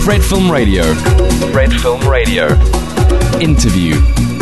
Red Film Radio. Red Film Radio. Interview.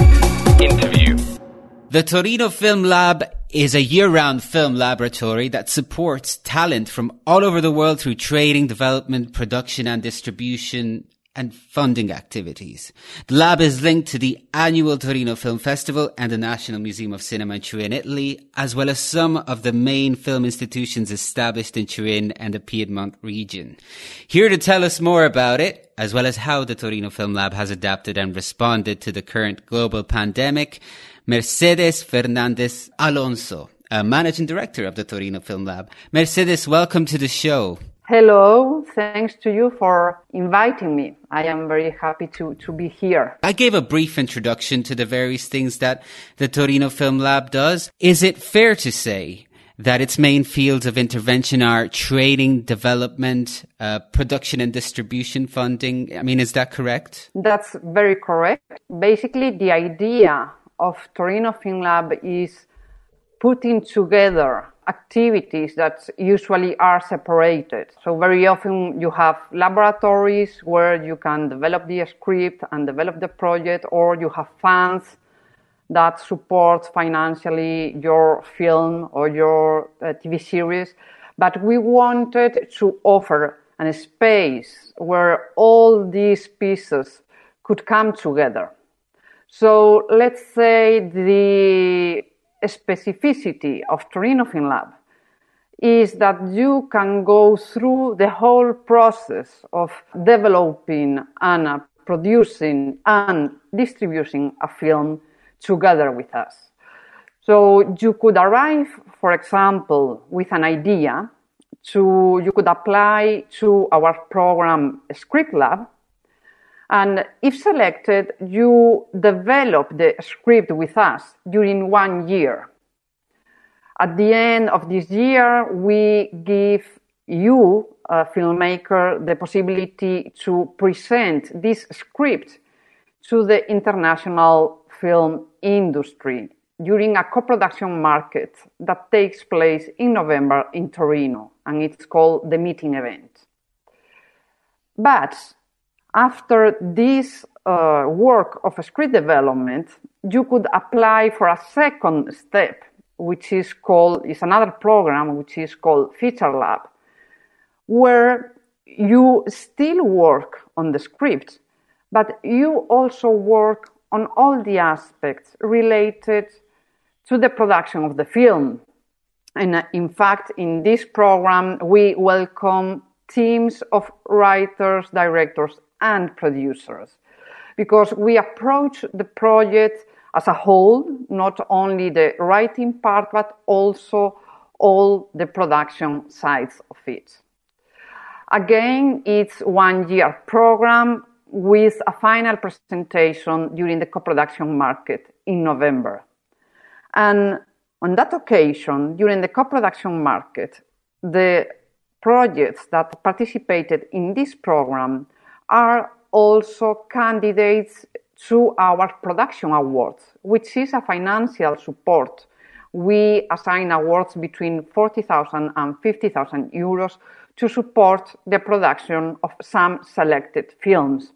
The Torino Film Lab is a year-round film laboratory that supports talent from all over the world through training, development, production and distribution and funding activities. The lab is linked to the annual Torino Film Festival and the National Museum of Cinema in Turin, Italy, as well as some of the main film institutions established in Turin and the Piedmont region. Here to tell us more about it, as well as how the Torino Film Lab has adapted and responded to the current global pandemic, Mercedes Fernandez Alonso, a managing director of the Torino Film Lab. Mercedes, welcome to the show. Hello, thanks to you for inviting me. I am very happy to be here. I gave a brief introduction to the various things that the Torino Film Lab does. Is it fair to say that its main fields of intervention are training, development, production and distribution funding? I mean, is that correct? That's very correct. Basically, the idea of Torino Film Lab is putting together activities that usually are separated. So very often you have laboratories where you can develop the script and develop the project, or you have funds that support financially your film or your TV series. But we wanted to offer a space where all these pieces could come together. So let's say the specificity of Torino Film Lab is that you can go through the whole process of developing and producing and distributing a film together with us. So you could arrive, for example, with an idea. You could apply to our program Script Lab, and if selected, you develop the script with us during 1 year. At the end of this year, we give you, a filmmaker, the possibility to present this script to the international film industry during a co-production market that takes place in November in Torino, and it's called the Meeting Event. But after this work of script development, you could apply for a second step, which is another program which is called Feature Lab, where you still work on the script, but you also work on all the aspects related to the production of the film. And in fact, in this program, we welcome teams of writers, directors, and producers, because we approach the project as a whole, not only the writing part, but also all the production sides of it. Again, it's 1 year program with a final presentation during the co-production market in November. And on that occasion, during the co-production market, the projects that participated in this program are also candidates to our production awards, which is a financial support. We assign awards between 40,000 and 50,000 euros to support the production of some selected films.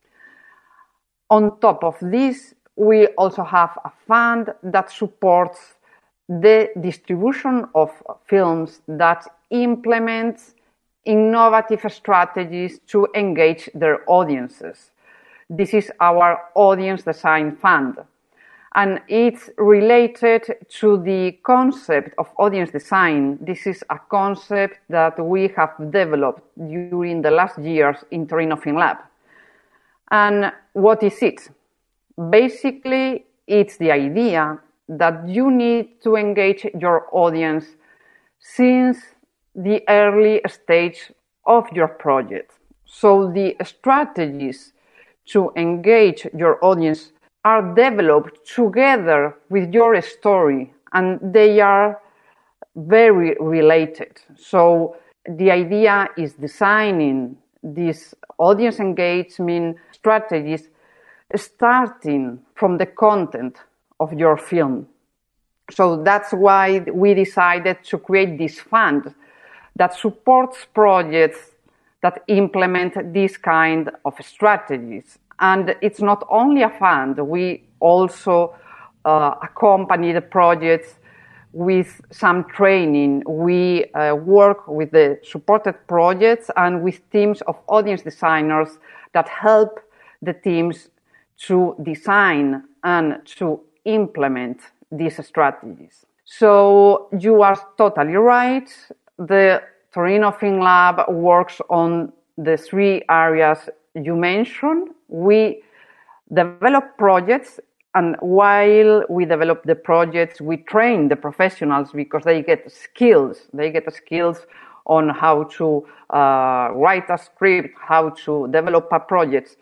On top of this, we also have a fund that supports the distribution of films that implements innovative strategies to engage their audiences. This is our Audience Design Fund, and it's related to the concept of audience design. This is a concept that we have developed during the last years in Torino Film Lab. And what is it? Basically, it's the idea that you need to engage your audience since the early stage of your project. So the strategies to engage your audience are developed together with your story, and they are very related. So the idea is designing these audience engagement strategies starting from the content of your film. So that's why we decided to create this fund that supports projects that implement this kind of strategies. And it's not only a fund, we also accompany the projects with some training. We work with the supported projects and with teams of audience designers that help the teams to design and to implement these strategies. So you are totally right. The Torino Film Lab works on the three areas you mentioned. We develop projects, and while we develop the projects, we train the professionals because they get skills. They get skills on how to write a script, how to develop a project.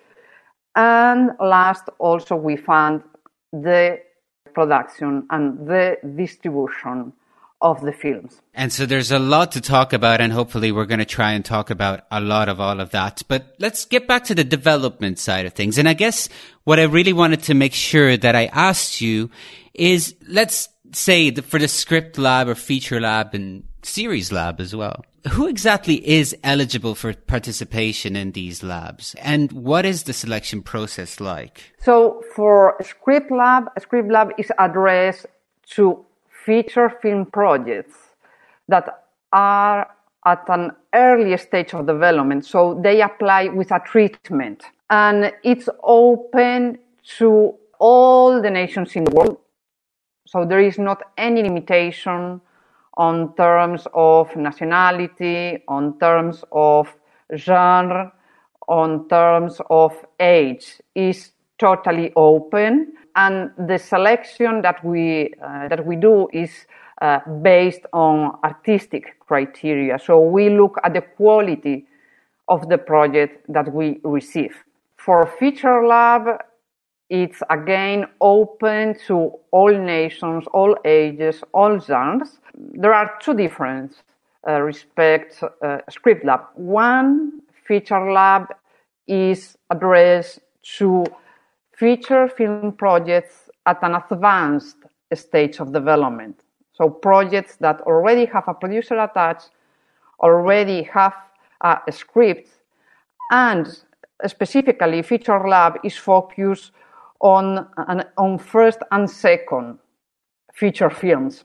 And last, also, we fund the production and the distribution of the films. And so there's a lot to talk about, and hopefully we're going to try and talk about a lot of all of that. But let's get back to the development side of things. And I guess what I really wanted to make sure that I asked you is, let's say for the script lab or feature lab and series lab as well, who exactly is eligible for participation in these labs? And what is the selection process like? So for a script lab is addressed to feature film projects that are at an early stage of development. So they apply with a treatment. And it's open to all the nations in the world. So there is not any limitation on terms of nationality, on terms of genre, on terms of age. Is totally open. And the selection that we do is based on artistic criteria. So we look at the quality of the project that we receive. For Feature Lab, it's again open to all nations, all ages, all genres. There are two different respects Script Lab. One, Feature Lab is addressed to feature film projects at an advanced stage of development. So projects that already have a producer attached, already have a script, and specifically Feature Lab is focused on first and second feature films.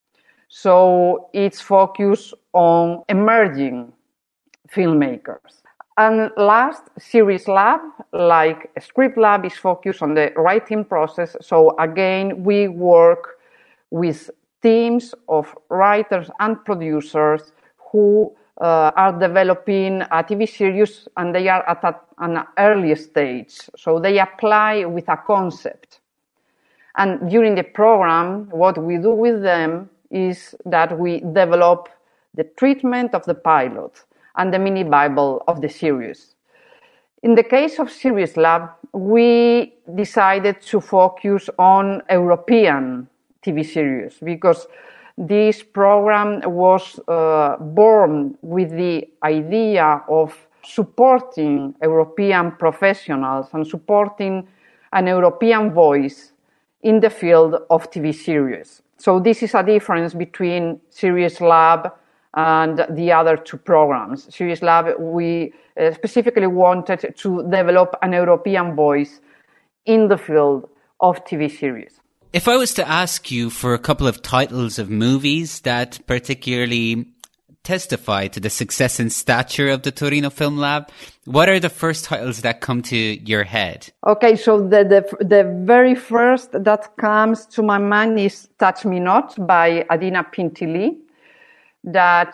So it's focused on emerging filmmakers. And last, Series Lab, like Script Lab, is focused on the writing process. So again, we work with teams of writers and producers who are developing a TV series, and they are at an early stage. So they apply with a concept. And during the program, what we do with them is that we develop the treatment of the pilot and the mini Bible of the series. In the case of Series Lab, we decided to focus on European TV series because this program was born with the idea of supporting European professionals and supporting an European voice in the field of TV series. So this is a difference between Series Lab and the other two programs. Series Lab, we specifically wanted to develop an European voice in the field of TV series. If I was to ask you for a couple of titles of movies that particularly testify to the success and stature of the Torino Film Lab, what are the first titles that come to your head? Okay, so the very first that comes to my mind is Touch Me Not by Adina Pintilli, that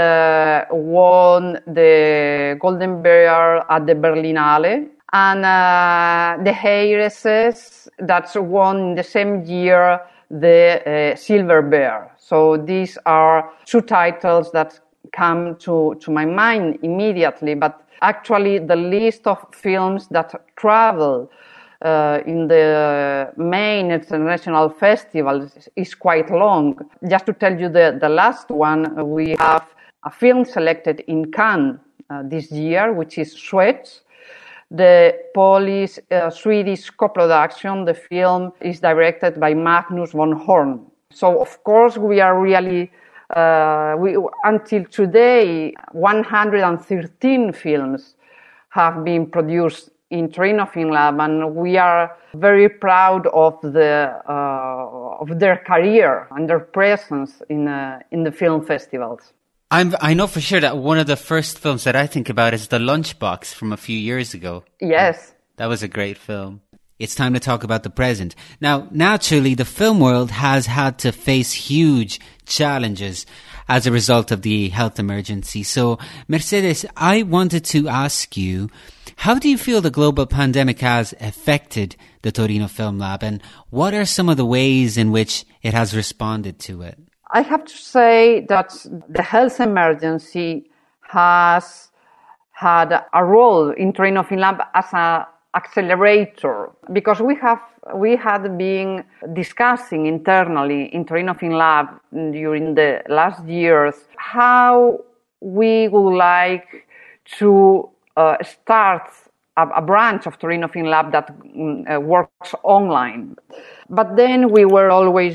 won the Golden Bear at the Berlinale, and The Heiresses that won in the same year the Silver Bear. So these are two titles that come to my mind immediately, but actually the list of films that travel in the main international festivals is quite long. Just to tell you the last one, we have a film selected in Cannes this year, which is Sweat, the Polish-Swedish co-production. The film is directed by Magnus von Horn. So, of course, we are really Until today, 113 films have been produced in Torino Film Lab, and we are very proud of their career and their presence in the film festivals. I know for sure that one of the first films that I think about is The Lunchbox from a few years ago. Yes. That was a great film. It's time to talk about the present. Now, naturally, the film world has had to face huge challenges as a result of the health emergency. So, Mercedes, I wanted to ask you, how do you feel the global pandemic has affected the Torino Film Lab, and what are some of the ways in which it has responded to it? I have to say that the health emergency has had a role in Torino Film Lab as an accelerator, because we had been discussing internally in Torino Film Lab during the last years how we would like to start a branch of Torino Film Lab that works online. But then we were always,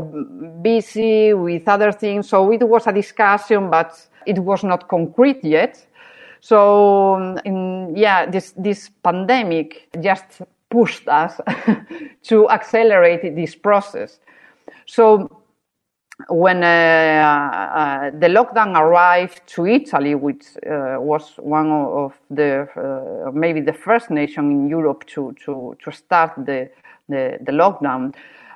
busy with other things. So it was a discussion, but it was not concrete yet. So, this pandemic just pushed us to accelerate this process. So, when the lockdown arrived to Italy, which was one of the maybe the first nation in Europe to start the lockdown,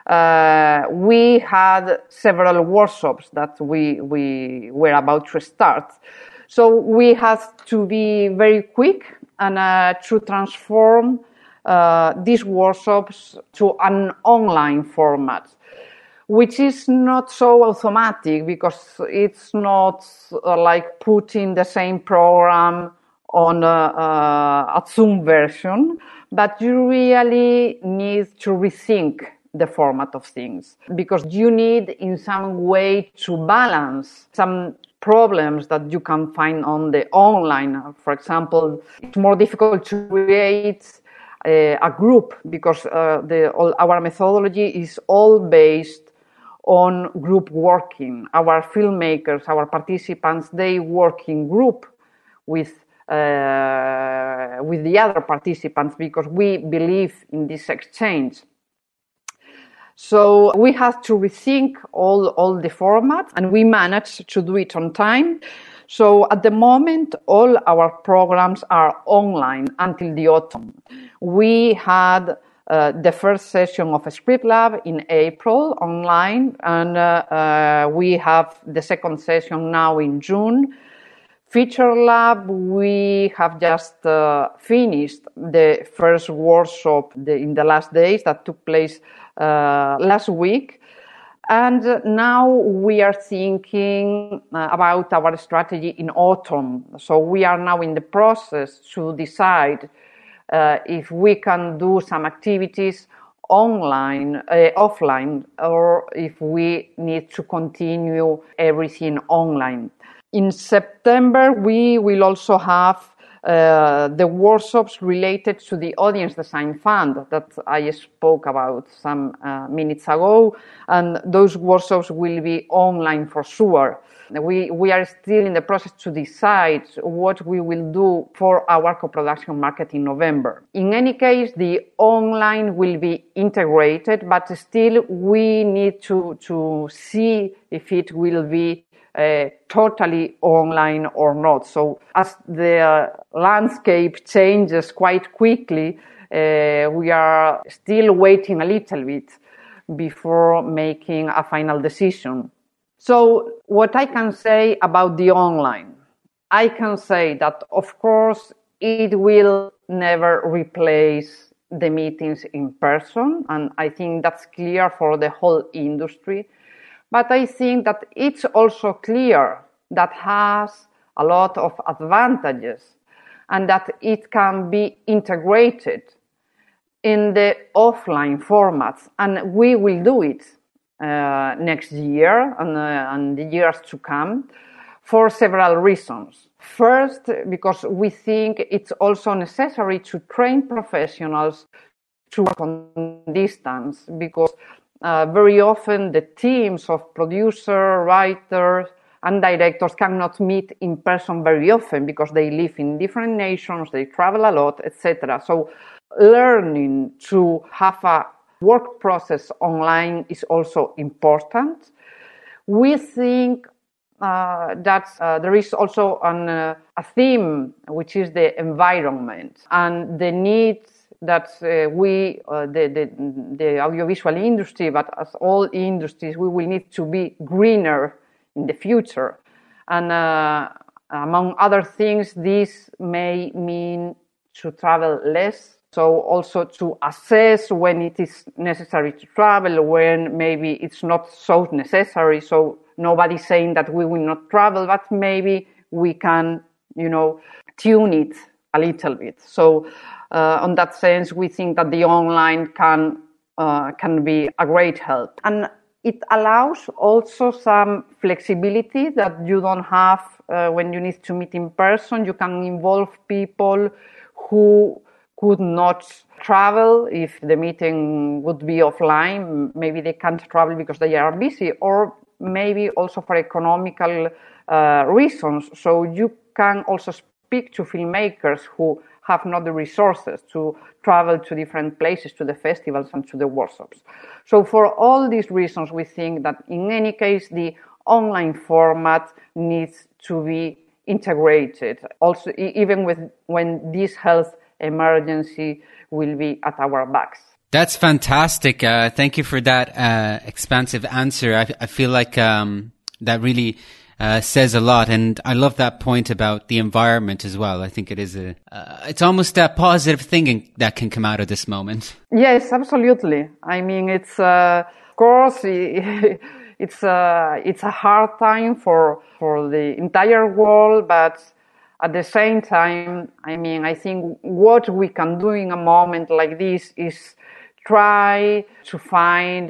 we had several workshops that we were about to start. So we had to be very quick and to transform these workshops to an online format, which is not so automatic because it's not like putting the same program on a Zoom version, but you really need to rethink the format of things, because you need in some way to balance some problems that you can find on the online. For example, it's more difficult to create a group because our methodology is all based on group working. Our filmmakers, our participants, they work in group with the other participants because we believe in this exchange. So we had to rethink all the formats, and we managed to do it on time. So at the moment, all our programs are online until the autumn. We had the first session of Script Lab in April online, and we have the second session now in June. Feature Lab, we have just finished the first workshop in the last days that took place last week. And now we are thinking about our strategy in autumn. So we are now in the process to decide if we can do some activities offline, or if we need to continue everything online. In September, we will also have the workshops related to the Audience Design Fund that I spoke about some minutes ago, and those workshops will be online for sure. We are still in the process to decide what we will do for our co-production market in November. In any case, the online will be integrated, but still we need to see if it will be totally online or not. So as the landscape changes quite quickly, we are still waiting a little bit before making a final decision. So what I can say about the online, I can say that of course it will never replace the meetings in person, and I think that's clear for the whole industry. But I think that it's also clear that has a lot of advantages and that it can be integrated in the offline formats. And we will do it next year and the years to come for several reasons. First, because we think it's also necessary to train professionals to work on distance, because very often the teams of producer, writers, and directors cannot meet in person very often because they live in different nations, they travel a lot, etc. So learning to have a work process online is also important. We think that there is also a theme, which is the environment and the needs that the audiovisual industry, but as all industries, we will need to be greener in the future. And among other things, this may mean to travel less. So also to assess when it is necessary to travel, when maybe it's not so necessary. So nobody's saying that we will not travel, but maybe we can, tune it a little bit. So on that sense, we think that the online can be a great help. And it allows also some flexibility that you don't have when you need to meet in person. You can involve people who could not travel if the meeting would be offline. Maybe they can't travel because they are busy, or maybe also for economical reasons. So you can also speak to filmmakers who have not the resources to travel to different places, to the festivals and to the workshops. So for all these reasons, we think that in any case, the online format needs to be integrated. Also, even when this health emergency will be at our backs. That's fantastic. Thank you for that expansive answer. I feel like that really says a lot, and I love that point about the environment as well. I think it is it's almost a positive thing that can come out of this moment. Yes, absolutely. I mean, it's of course it's a hard time for the entire world, but at the same time, I mean, I think what we can do in a moment like this is try to find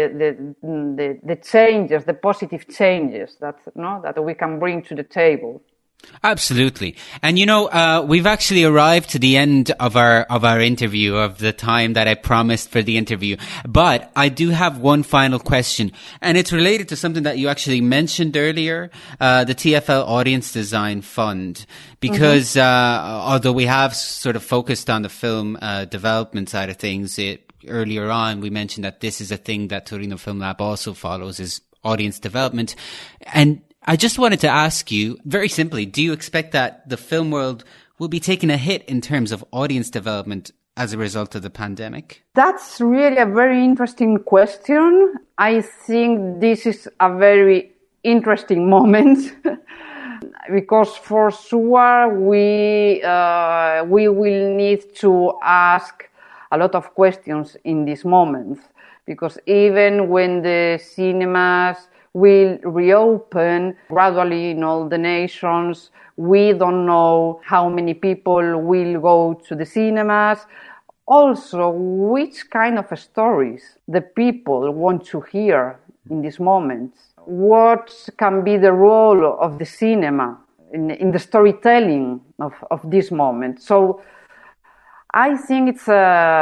the changes, the positive changes that we can bring to the table. Absolutely. And we've actually arrived to the end of our interview, of the time that I promised for the interview. But I do have one final question, and it's related to something that you actually mentioned earlier, the TfL Audience Design Fund. Because although we have sort of focused on the film development side of things, earlier on we mentioned that this is a thing that Torino Film Lab also follows, is audience development. And I just wanted to ask you, very simply, do you expect that the film world will be taking a hit in terms of audience development as a result of the pandemic? That's really a very interesting question. I think this is a very interesting moment because for sure we will need to ask a lot of questions in this moment, because even when the cinemas will reopen gradually in all the nations, we don't know how many people will go to the cinemas. Also, which kind of stories the people want to hear in this moment. What can be the role of the cinema in the storytelling of this moment? So I think it's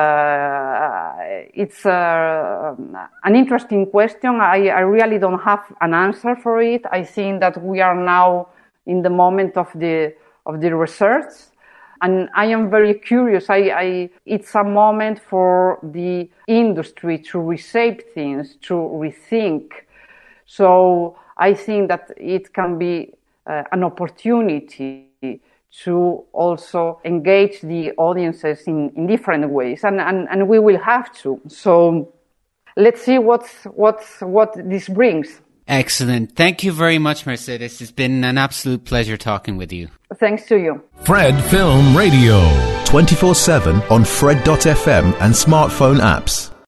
an interesting question. I really don't have an answer for it. I think that we are now in the moment of the research, and I am very curious. It's a moment for the industry to reshape things, to rethink. So I think that it can be an opportunity to also engage the audiences in different ways, and we will have to. So let's see what this brings. Excellent. Thank you very much, Mercedes. It's been an absolute pleasure talking with you. Thanks to you. Fred Film Radio. 24/7 on Fred.fm and smartphone apps.